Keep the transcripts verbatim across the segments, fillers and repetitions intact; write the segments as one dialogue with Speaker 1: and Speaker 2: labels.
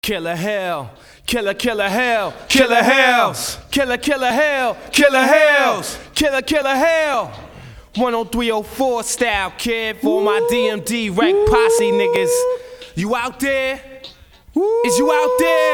Speaker 1: Killer hell, killer, killer hell, killer hells, killer, killer hell, killer hells, killer, killer hell. one oh three oh four style, kid, for my D M D rank posse niggas. You out there? Is you out there?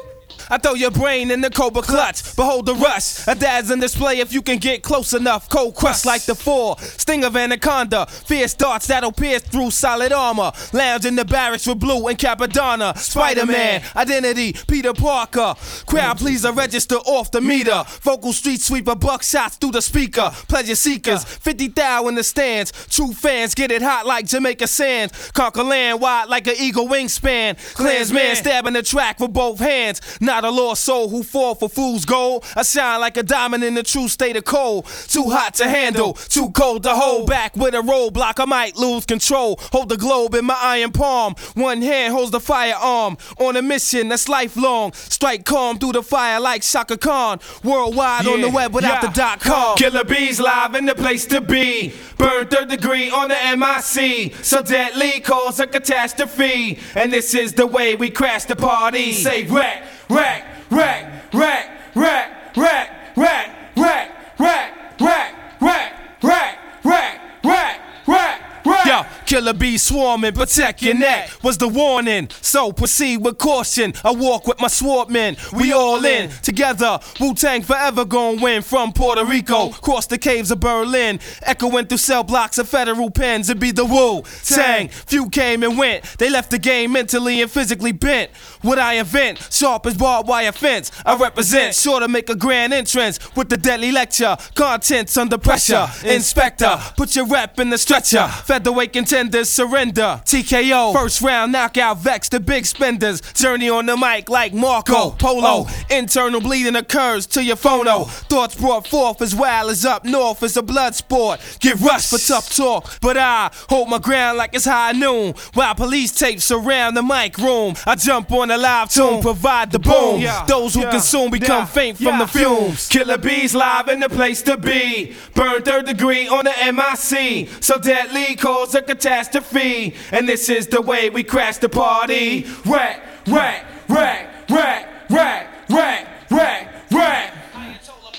Speaker 1: I throw your brain in the Cobra clutch. Behold the rush, a dazzling display if you can get close enough. Cold crush like the four, sting of anaconda. Fierce darts that'll pierce through solid armor. Lounge in the barracks with Blue and Capadonna. Spider-Man, identity, Peter Parker. Crowd pleaser, register off the meter. Vocal street sweeper, buckshots through the speaker. Pleasure seekers, fifty thou in the stands. True fans get it hot like Jamaica sands. Conquer land wide like an eagle wingspan. Klansman stabbing the track with both hands. Not a lost soul who fall for fool's gold. I shine like a diamond in the true state of cold. Too hot to handle, too cold to hold back. With a roadblock I might lose control. Hold the globe in my iron palm. One hand holds the firearm. On a mission that's lifelong. Strike calm through the fire like Shaka Khan. Worldwide yeah, on the web without yeah. the dot com. Killer bees live in the place to be. Burn third degree on the M I C. So deadly cause a catastrophe. And this is the way we crash the party. Say wreck. Rack, rack, rack, rack, rack, rack, rack, rack, rack, rack, rack, rack, rack, rack, rack. Yo, killer bees swarming, protect your neck was the warning. So proceed with caution. I walk with my swordmen. We all in together. Wu-Tang forever gon' win. From Puerto Rico, cross the caves of Berlin, echoing through cell blocks of federal pens. It be the Wu-Tang. Few came and went. They left the game mentally and physically bent. What I invent, sharp as barbed wire fence. I represent, sure to make a grand entrance with the deadly lecture. Contents under pressure. Inspector, put your rep in the stretcher. Featherweight contenders surrender. T K O, first round knockout, vex the big spenders. Journey on the mic like Marco Polo. Internal bleeding occurs to your phono. Thoughts brought forth as wild as up north is a blood sport. Get rushed for tough talk, but I hold my ground like it's high noon. While police tapes surround the mic room, I jump on a live tune, provide the boom. Those who consume become faint from the fumes. Killer bees live in the place to be. Burn third degree on the M I C. So deadly cause a catastrophe. And this is the way we crash the party. Rack, rack, rack, rack, rack, rack.